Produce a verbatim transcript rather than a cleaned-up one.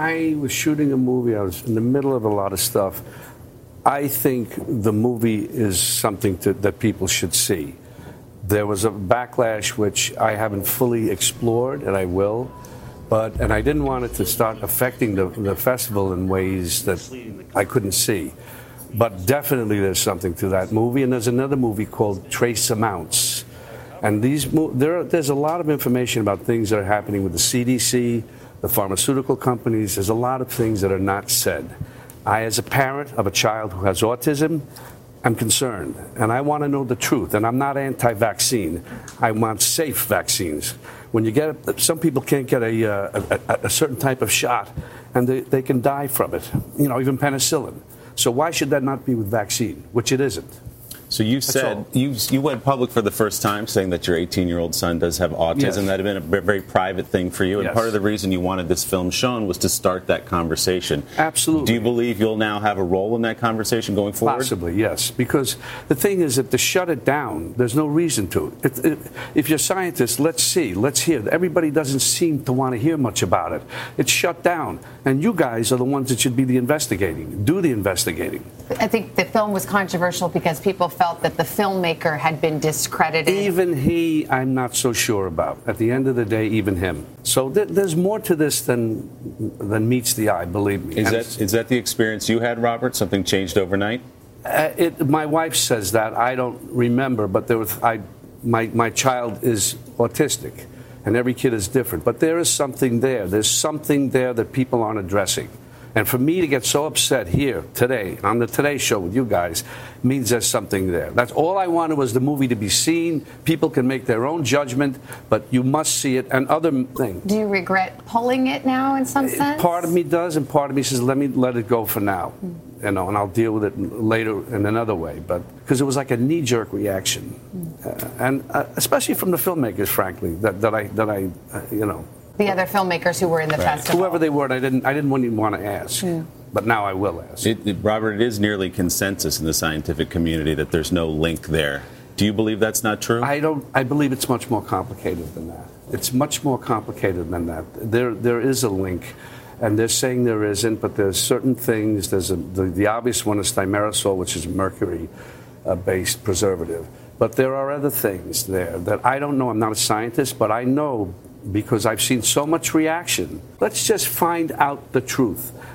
I was shooting a movie. I was in the middle of a lot of stuff. I think the movie is something to, that people should see. There was a backlash which I haven't fully explored, and I will. But and I didn't want it to start affecting the, the festival in ways that I couldn't see. But definitely there's something to that movie. And there's another movie called Trace Amounts. And these there, there's a lot of information about things that are happening with the C D C, the pharmaceutical companies. There's a lot of things that are not said. I, as a parent of a child who has autism, I'm concerned. And I want to know the truth. And I'm not anti-vaccine. I want safe vaccines. When you get, some people can't get a, a, a, a certain type of shot, and they, they can die from it. You know, even penicillin. So why should that not be with vaccine, which it isn't? So you said you you went public for the first time saying that your eighteen-year-old son does have autism. Yes. That had been a very private thing for you. And yes. part of the reason you wanted this film shown was to start that conversation. Absolutely. Do you believe you'll now have a role in that conversation going forward? Possibly, yes. Because the thing is that to shut it down, there's no reason to. It, it, if you're scientists, let's see, let's hear. Everybody doesn't seem to want to hear much about it. It's shut down. And you guys are the ones that should be the investigating. Do the investigating. I think the film was controversial because people felt that the filmmaker had been discredited. Even he, I'm not so sure about. At the end of the day, even him. So th- there's more to this than than meets the eye, believe me. Is and that is that the experience you had, Robert? Something changed overnight? Uh, it, my wife says that. I don't remember, but there was, I, my, my child is autistic, and every kid is different. But there is something there. There's something there that people aren't addressing. And for me to get so upset here today on the Today Show with you guys means there's something there. That's all I wanted, was the movie to be seen. People can make their own judgment, but you must see it. And other things. Do you regret pulling it now in some sense? Part of me does, and part of me says, let me let it go for now. Mm. You know, and I'll deal with it later in another way. But because it was like a knee-jerk reaction. Mm. Uh, and uh, especially from the filmmakers, frankly, that, that I, that I uh, you know. The other filmmakers who were in the right. festival. Whoever they were, and I didn't, I didn't even want to ask. Yeah. But now I will ask. It, it, Robert, it is nearly consensus in the scientific community that there's no link there. Do you believe that's not true? I don't. I believe it's much more complicated than that. It's much more complicated than that. There, there is a link, and they're saying there isn't, but there's certain things. There's a, the, the obvious one is thimerosal, which is a mercury-based preservative. But there are other things there that I don't know. I'm not a scientist, but I know, because I've seen so much reaction. Let's just find out the truth.